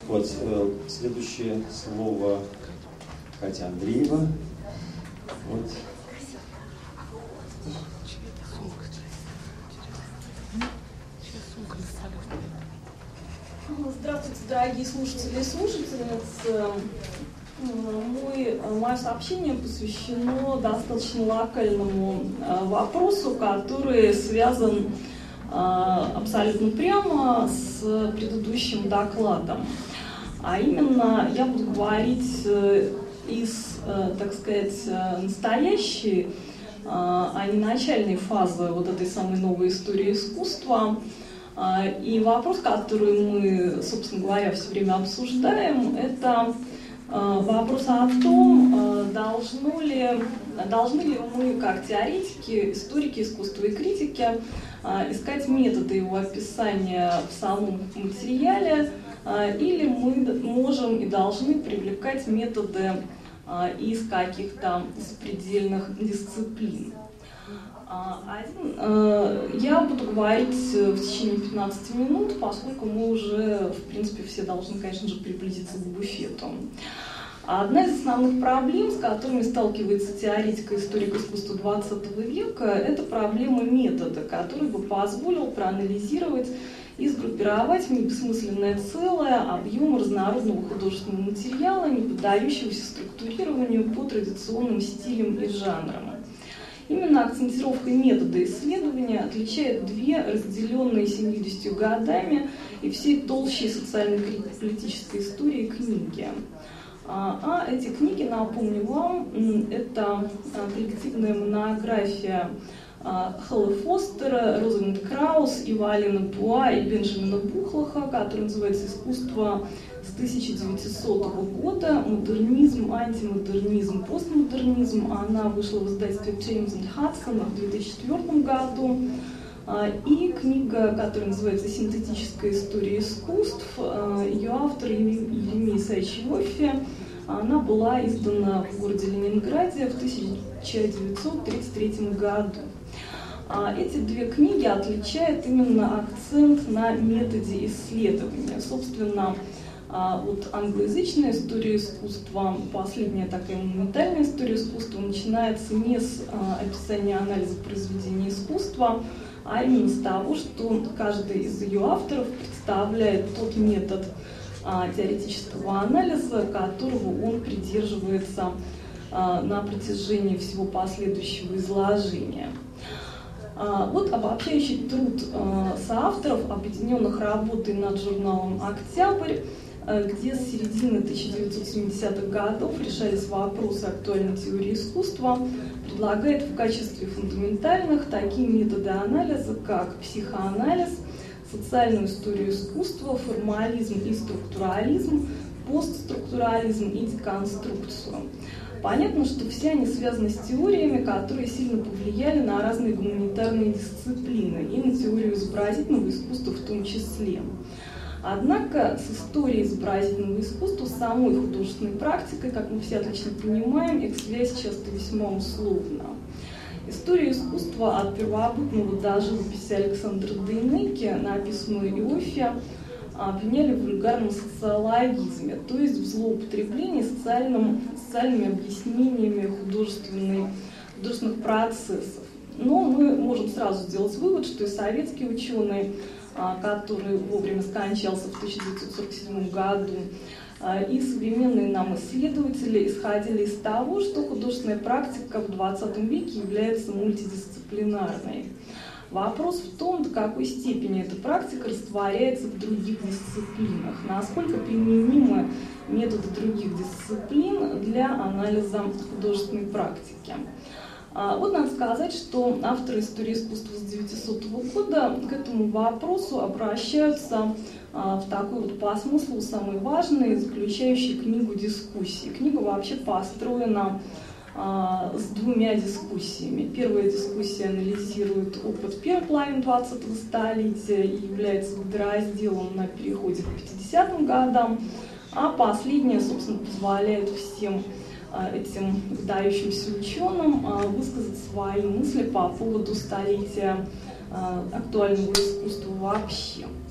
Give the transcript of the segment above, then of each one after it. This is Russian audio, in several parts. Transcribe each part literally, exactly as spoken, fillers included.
Вот, следующее слово Катя Андреева. Вот. Здравствуйте, дорогие слушатели и слушательницы. Мой, мое сообщение посвящено достаточно локальному вопросу, который связан абсолютно прямо с предыдущим докладом. А именно, я буду говорить из, так сказать, настоящей, а не начальной фазы вот этой самой новой истории искусства. И вопрос, который мы, собственно говоря, все время обсуждаем, это вопрос о том, должны ли, должны ли мы, как теоретики, историки искусства и критики, искать методы его описания в самом материале, или мы можем и должны привлекать методы из каких-то запредельных дисциплин. Один, я буду говорить в течение пятнадцати минут, поскольку мы уже, в принципе, все должны, конечно же, приблизиться к буфету. Одна из основных проблем, с которыми сталкивается теоретика и историк искусства двадцатого века, это проблема метода, который бы позволил проанализировать и сгруппировать в бессмысленное целое объем разнородного художественного материала, не поддающегося структурированию по традиционным стилям и жанрам. Именно акцентировка метода исследования отличает две разделенные семьюдесятью годами и всей толщей социально-политической истории книги. А эти книги, напомню вам, это коллективная монография Холла Фостера, Розалинд Краус, Ивалина Буа и Бенджамина Бухлаха, которая называется «Искусство с тысяча девятисотого года. Модернизм, антимодернизм, постмодернизм». Она вышла в издательстве Джеймс энд Хадсон в две тысячи четвёртом году. И книга, которая называется «Синтетическая история искусств», ее автор Еремей Исаевич Иоффе, она была издана в городе Ленинграде в тысяча девятьсот тридцать третьем году. Эти две книги отличают именно акцент на методе исследования. Собственно, вот англоязычная история искусства, последняя такая монументальная история искусства, начинается не с описания анализа произведения искусства, а именно с того, что каждый из ее авторов представляет тот метод а, теоретического анализа, которого он придерживается а, на протяжении всего последующего изложения. А, вот обобщающий труд а, соавторов, объединенных работой над журналом «Октябрь», где с середины тысяча девятьсот семидесятых годов решались вопросы актуальной теории искусства, предлагает в качестве фундаментальных такие методы анализа, как психоанализ, социальную историю искусства, формализм и структурализм, постструктурализм и деконструкцию. Понятно, что все они связаны с теориями, которые сильно повлияли на разные гуманитарные дисциплины и на теорию изобразительного искусства в том числе. Однако с историей изобразительного искусства, самой художественной практикой, как мы все отлично понимаем, их связь часто весьма условна. Историю искусства от первобытного до живописи Александра Дейнеки, написанную Иоффе, обвиняли в вульгарном социологизме, то есть в злоупотреблении социальным, социальными объяснениями художественных процессов. Но мы можем сразу сделать вывод, что и советские ученые, который вовремя скончался в тысяча девятьсот сорок седьмом году, и современные нам исследователи исходили из того, что художественная практика в двадцатом веке является мультидисциплинарной. Вопрос в том, до какой степени эта практика растворяется в других дисциплинах, насколько применимы методы других дисциплин для анализа художественной практики. Вот надо сказать, что авторы истории искусства с девятисотого года к этому вопросу обращаются в такой вот по смыслу самый важный, заключающий книгу дискуссии. Книга вообще построена с двумя дискуссиями. Первая дискуссия анализирует опыт первой половины двадцатого столетия и является водоразделом на переходе к пятидесятым годам, а последняя, собственно, позволяет всем этим выдающимся ученым высказать свои мысли по поводу столетия актуального искусства вообще.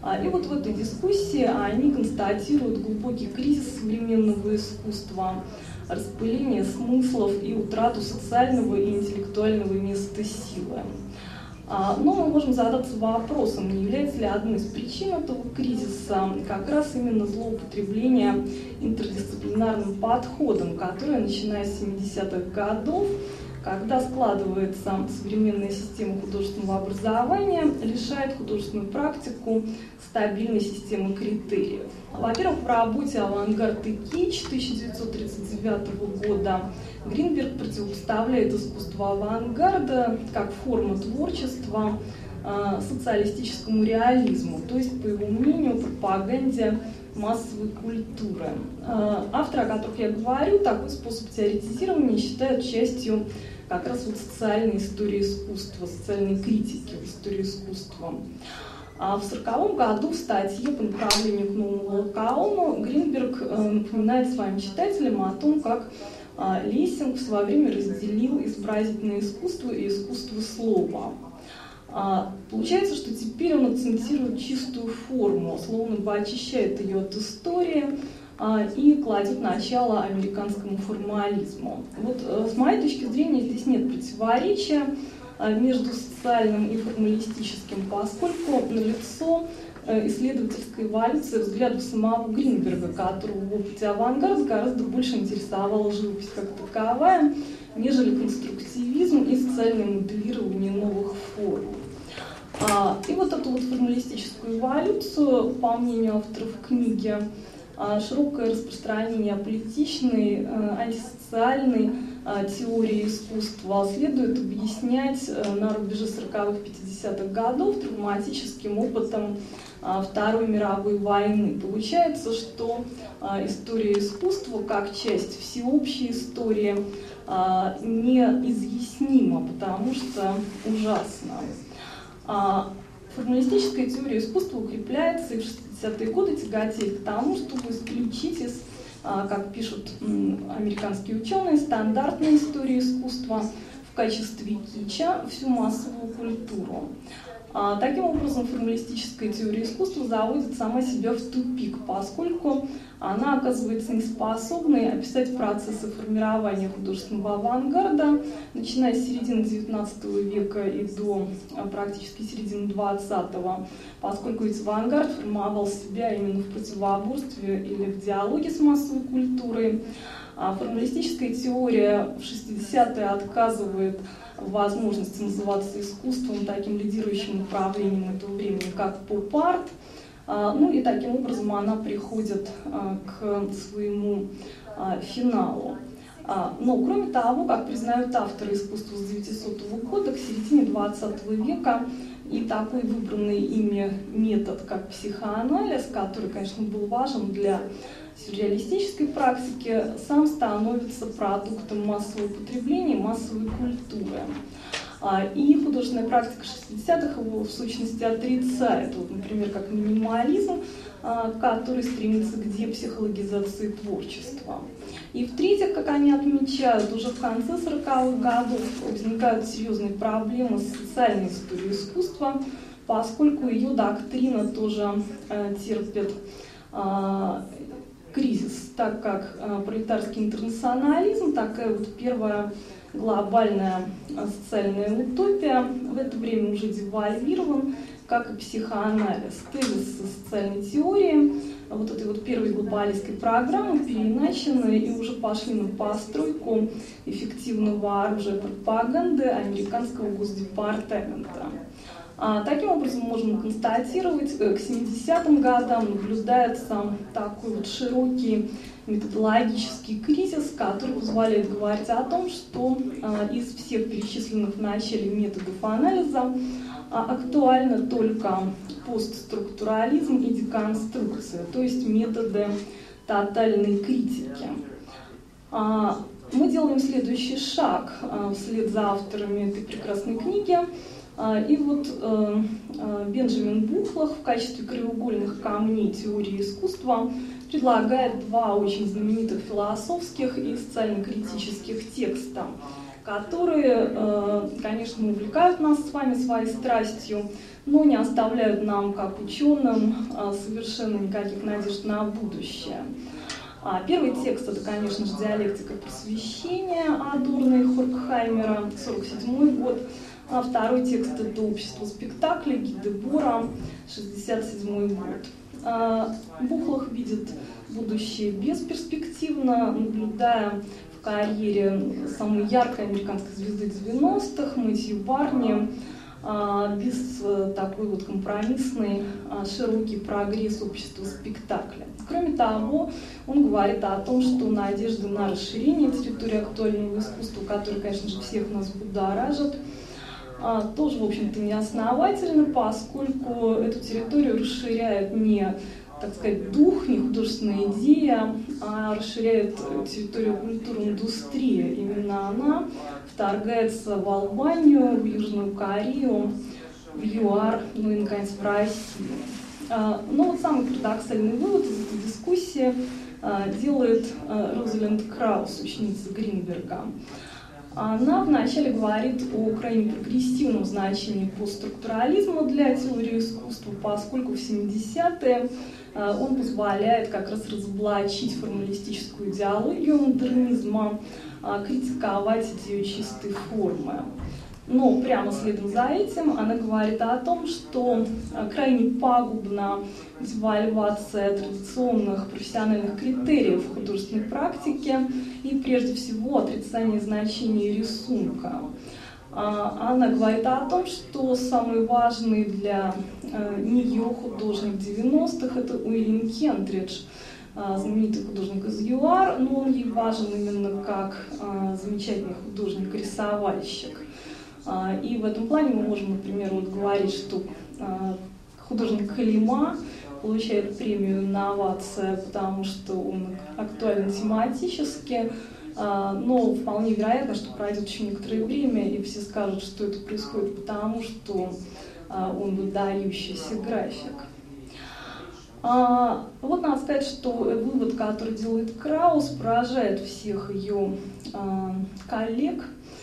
И вот в этой дискуссии они констатируют глубокий кризис современного искусства, распыление смыслов и утрату социального и интеллектуального места силы. Но мы можем задаться вопросом, не является ли одной из причин этого кризиса как раз именно злоупотребление интердисциплинарным подходом, которое, начиная с семидесятых годов, когда складывается современная система художественного образования, лишает художественную практику стабильной системы критериев. Во-первых, в работе «Авангард и кич» тысяча девятьсот тридцать девятого года Гринберг противопоставляет искусство авангарда как форма творчества социалистическому реализму, то есть, по его мнению, пропаганде массовой культуры. Авторы, о которых я говорю, такой способ теоретизирования считают частью как раз вот социальной истории искусства, социальной критики в истории искусства. А в сороковом году в статье по направлению к новому Лакаону Гринберг напоминает своим читателям о том, как Лессинг в свое время разделил изобразительное искусство и искусство слова. Получается, что теперь он акцентирует чистую форму, словно бы очищает ее от истории и кладет начало американскому формализму. Вот с моей точки зрения здесь нет противоречия между социальным и формалистическим, поскольку налицо исследовательская эволюция взглядов самого Гринберга, которого в опыте авангарда гораздо больше интересовала живопись как таковая, нежели конструктивизм и социальное моделирование новых форм. И вот эту вот формалистическую эволюцию, по мнению авторов книги, широкое распространение аполитичной, антисоциальной теории искусства следует объяснять на рубеже сороковых-пятидесятых годов травматическим опытом Второй мировой войны. Получается, что история искусства как часть всеобщей истории неизъяснима, потому что ужасна. Формалистическая теория искусства укрепляется и в шестидесятые годы тяготеет к тому, чтобы исключить из, как пишут американские ученые, стандартной истории искусства в качестве кича всю массовую культуру. Таким образом, формалистическая теория искусства заводит сама себя в тупик, поскольку она оказывается неспособной описать процессы формирования художественного авангарда, начиная с середины девятнадцатого века и до практически середины двадцатого, поскольку ведь авангард формовал себя именно в противоборстве или в диалоге с массовой культурой. Формалистическая теория в шестидесятые отказывает в возможности называться искусством, таким лидирующим направлением этого времени, как поп-арт. Ну и таким образом она приходит к своему финалу. Но кроме того, как признают авторы искусства с девятисотого года, к середине двадцатого века и такой выбранный ими метод, как психоанализ, который, конечно, был важен для сюрреалистической практики, сам становится продуктом массового потребления, массовой культуры. И художественная практика шестидесятых его в сущности отрицает, вот, например, как минимализм, который стремится к депсихологизации творчества. И в-третьих, как они отмечают, уже в конце сороковых годов возникают серьезные проблемы с социальной историей искусства, поскольку ее доктрина тоже терпит кризис, так как пролетарский интернационализм, такая вот первая глобальная социальная утопия, в это время уже девальвирован, как и психоанализ. Тезисы социальной теории, вот этой вот первой глобалистской программы переиначены и уже пошли на постройку эффективного оружия пропаганды американского госдепартамента. А, таким образом, можно констатировать, к семидесятым годам наблюдается такой вот широкий методологический кризис, который позволяет говорить о том, что а, из всех перечисленных в начале методов анализа а, актуальны только постструктурализм и деконструкция, то есть методы тотальной критики. А, мы делаем следующий шаг а, вслед за авторами этой прекрасной книги. И вот э, Бенджамин Бухлах в качестве краеугольных камней теории искусства предлагает два очень знаменитых философских и социально-критических текста. которые, конечно, увлекают нас с вами своей страстью, но не оставляют нам, как ученым, совершенно никаких надежд на будущее. Первый текст — это, конечно же, «Диалектика просвещения» Адорно и Хоркхаймера, сорок седьмой год. А второй текст — это «Общество спектакля» Ги Дебора, шестьдесят седьмой год. Бухлах видит будущее бесперспективно, наблюдая в карьере самой яркой американской звезды девяностых Мэтью Барни без такой вот компромиссный широкий прогресс общества спектакля. Кроме того, он говорит о том, что надежды на расширение территории актуального искусства, которые, конечно же, всех нас будоражат, тоже, в общем-то, не основательны, поскольку эту территорию расширяет не, так сказать, дух, не художественная идея, а расширяет территорию культурной индустрии. Именно она вторгается в Албанию, в Южную Корею, в ЮАР, ну и, наконец, в Россию. Но вот самый парадоксальный вывод из этой дискуссии делает Розалинд Краус, ученица Гринберга. Она вначале говорит о крайне прогрессивном значении постструктурализма для теории искусства, поскольку в семидесятые он позволяет как раз разоблачить формалистическую идеологию модернизма, критиковать идею чистой формы. Но прямо следом за этим она говорит о том, что крайне пагубна девальвация традиционных профессиональных критериев в художественной практике и прежде всего отрицание значения рисунка. Она говорит о том, что самый важный для нее художник девяностых — это Уильям Кентридж, знаменитый художник из ЮАР, но он ей важен именно как замечательный художник-рисовальщик. И в этом плане мы можем, например, вот говорить, что художник Халима получает премию «Инновация», потому что он актуален тематически, но вполне вероятно, что пройдет еще некоторое время, и все скажут, что это происходит потому, что он выдающийся график. Вот надо сказать, что вывод, который делает Краус, поражает всех ее коллег.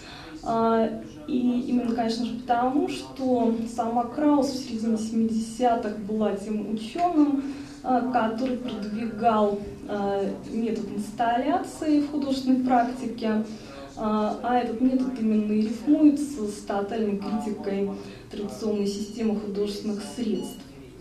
И именно, конечно же, потому, что сама Краус в середине семидесятых была тем ученым, который продвигал метод инсталляции в художественной практике, а этот метод именно и рифмуется с тотальной критикой традиционной системы художественных средств.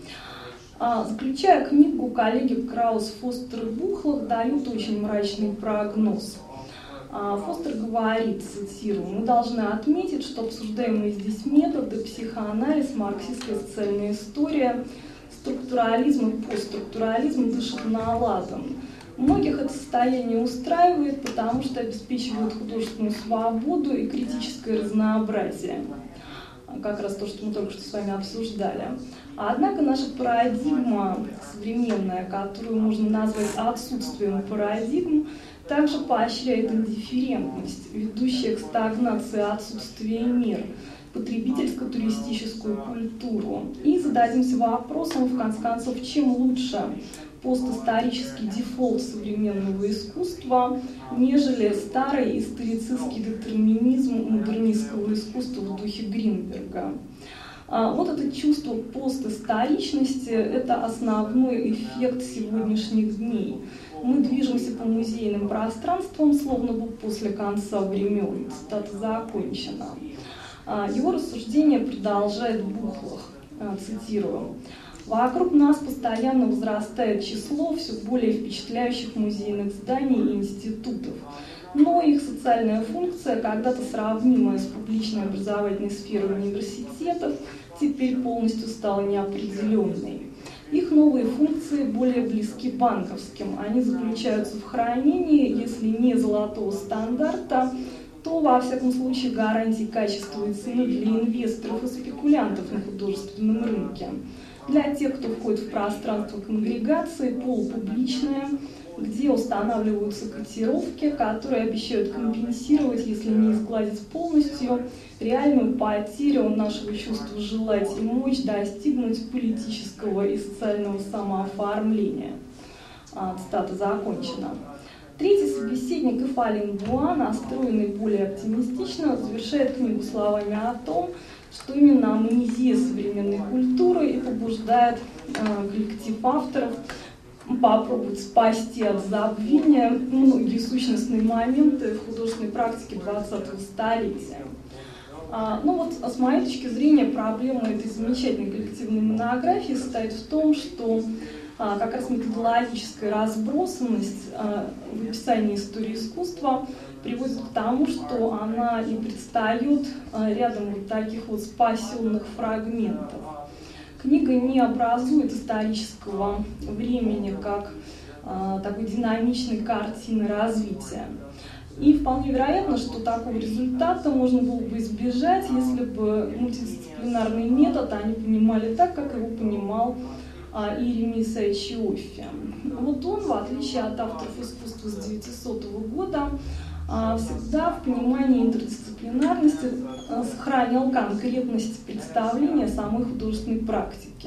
Заключая книгу, коллеги Краус, Фостер и Бухлах дают очень мрачный прогноз. Фостер говорит, цитирую: «Мы должны отметить, что обсуждаемые здесь методы, психоанализ, марксистская социальная история, структурализм и постструктурализм дышат наладом. Многих это состояние устраивает, потому что обеспечивает художественную свободу и критическое разнообразие». Как раз то, что мы только что с вами обсуждали. Однако наша парадигма современная, которую можно назвать отсутствием парадигм, также поощряет индифферентность, ведущая к стагнации отсутствия мер, потребительско-туристическую культуру. И зададимся вопросом, в конце концов, чем лучше постисторический дефолт современного искусства, нежели старый историцистский детерминизм модернистского искусства в духе Гринберга. Вот это чувство постисторичности – это основной эффект сегодняшних дней. Мы движемся по музейным пространствам, словно бы после конца времен. Цитата закончена. Его рассуждение продолжает Бухлах, цитирую: «Вокруг нас постоянно возрастает число все более впечатляющих музейных зданий и институтов, но их социальная функция, когда-то сравнимая с публичной образовательной сферой университетов, теперь полностью стала неопределенной. Их новые функции более близки банковским. Они заключаются в хранении, если не золотого стандарта, то, во всяком случае, гарантии качества и цены для инвесторов и спекулянтов на художественном рынке. Для тех, кто входит в пространство конгрегации, полупубличное, где устанавливаются котировки, которые обещают компенсировать, если не изгладить полностью, реальную потерю нашего чувства желать и мочь достигнуть политического и социального самооформления». Цитата закончена. Третий собеседник, Ифалин Буа, настроенный более оптимистично, завершает книгу словами о том, что именно амнезия современной культуры и побуждает э, коллектив авторов попробовать спасти от забвения многие сущностные моменты в художественной практике двадцатого столетия. А, ну вот, с моей точки зрения, проблема этой замечательной коллективной монографии состоит в том, что а, как раз методологическая разбросанность а, в описании истории искусства приводит к тому, что она и предстает а, рядом вот таких вот спасенных фрагментов. Книга не образует исторического времени как а, такой динамичной картины развития. И вполне вероятно, что такого результата можно было бы избежать, если бы мультидисциплинарный метод они понимали так, как его понимал а, Иеремия Исаевич Иоффе. Вот он, в отличие от авторов искусства с девятисотого года, а, всегда в понимании интердисциплинарности а, сохранял конкретность представления самой художественной практики.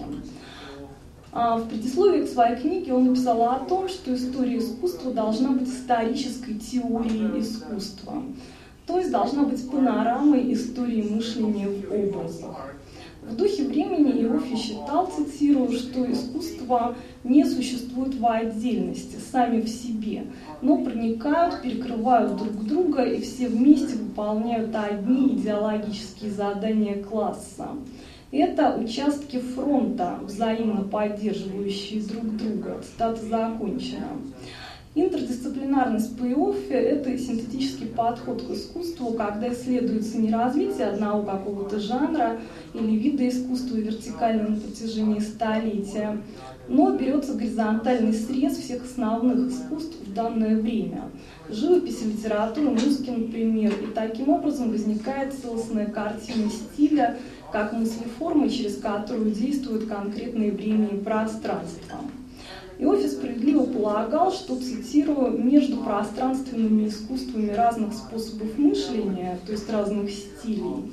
А, в предисловии к своей книге он написал о том, что история искусства должна быть исторической теорией искусства, то есть должна быть панорамой истории мышления в образах. В духе времени Иоффе считал, цитирую, что искусства не существуют в отдельности, сами в себе, но проникают, перекрывают друг друга и все вместе выполняют одни идеологические задания класса. Это участки фронта, взаимно поддерживающие друг друга. Цитата закончена. Интердисциплинарность по Иоффе – это синтетический подход к искусству, когда исследуется не развитие одного какого-то жанра или вида искусства вертикально на протяжении столетия, но берется горизонтальный срез всех основных искусств в данное время. Живописи, литературы, музыки, например. И таким образом возникает целостная картина стиля, как мыслеформы, через которую действуют конкретные время и пространство. Иоффе справедливо полагал, что, цитирую, между пространственными искусствами разных способов мышления, то есть разных стилей,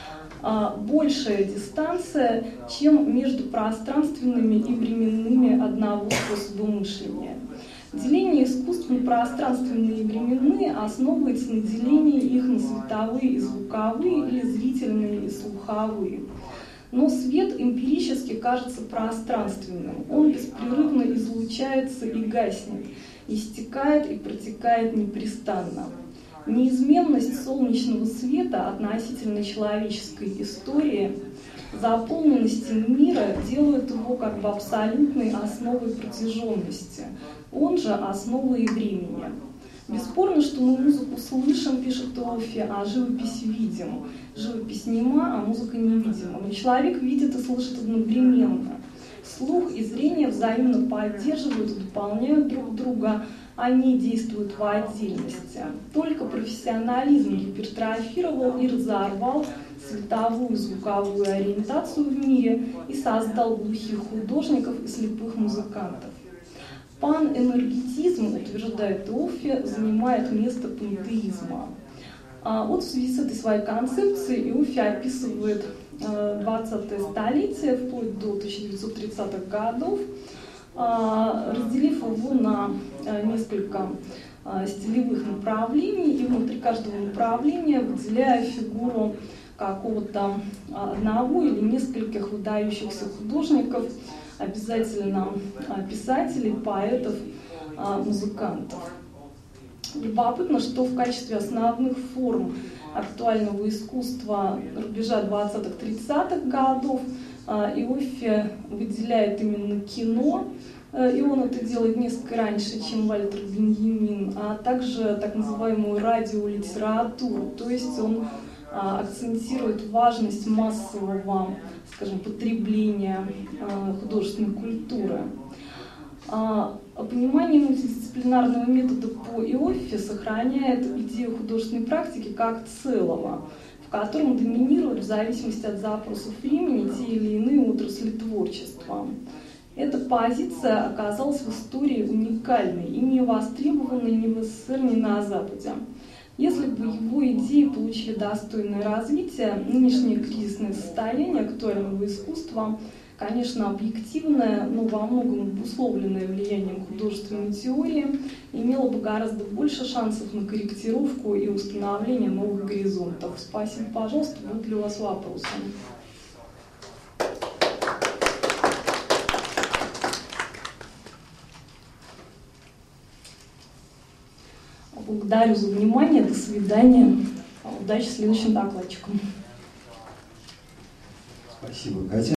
большая дистанция, чем между пространственными и временными одного способа мышления. Деление искусств на пространственные и временные основывается на делении их на световые и звуковые или зрительные и слуховые. Но свет эмпирически кажется пространственным. Он беспрерывно излучается и гаснет, истекает и протекает непрестанно. Неизменность солнечного света относительно человеческой истории, заполненности мира делают его как бы абсолютной основой протяженности, он же основой времени. Бесспорно, что мы музыку слышим, пишет Иоффе, а живопись видим. Живопись нема, а музыка невидима. Но человек видит и слышит одновременно. Слух и зрение взаимно поддерживают и дополняют друг друга, они действуют в отдельности. Только профессионализм гипертрофировал и разорвал световую и звуковую ориентацию в мире и создал глухих художников и слепых музыкантов. Панэнергетизм, утверждает Иоффе, занимает место пантеизма. А вот в связи с этой своей концепцией Иоффе описывает двадцатое столетие вплоть до тысяча девятьсот тридцатых годов, разделив его на несколько стилевых направлений и внутри каждого направления выделяя фигуру какого-то одного или нескольких выдающихся художников, обязательно писателей, поэтов, музыкантов. Любопытно, что в качестве основных форм актуального искусства рубежа двадцатых-тридцатых годов Иоффе выделяет именно кино, и он это делает несколько раньше, чем Вальтер Беньямин, а также так называемую радиолитературу, то есть он акцентирует важность массового, скажем, потребления художественной культуры. Понимание мультидисциплинарного метода по Иоффе сохраняет идею художественной практики как целого, в котором доминируют в зависимости от запросов времени те или иные отрасли творчества. Эта позиция оказалась в истории уникальной и не востребованной ни в СССР, ни на Западе. Если бы его идеи получили достойное развитие, нынешнее кризисное состояние актуального искусства конечно, объективное, но во многом обусловленное влиянием художественной теории, имело бы гораздо больше шансов на корректировку и установление новых горизонтов. Спасибо, пожалуйста, будут ли у вас вопросы? Благодарю за внимание, до свидания. Удачи следующим докладчикам. Спасибо, Катя.